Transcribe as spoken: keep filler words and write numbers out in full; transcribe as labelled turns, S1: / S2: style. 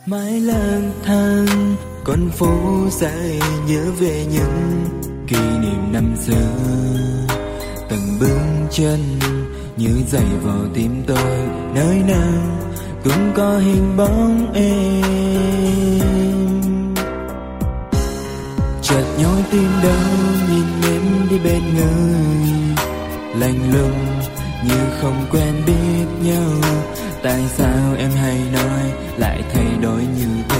S1: Mãi lang thang con phố dài, nhớ về những kỷ niệm năm xưa. Từng bước chân như giày vào tim tôi, nơi nào cũng có hình bóng em. Chợt nhói tim đau nhìn em đi bên người, lạnh lùng như không quen biết nhau. Tại sao em hay nói lại thay đổi như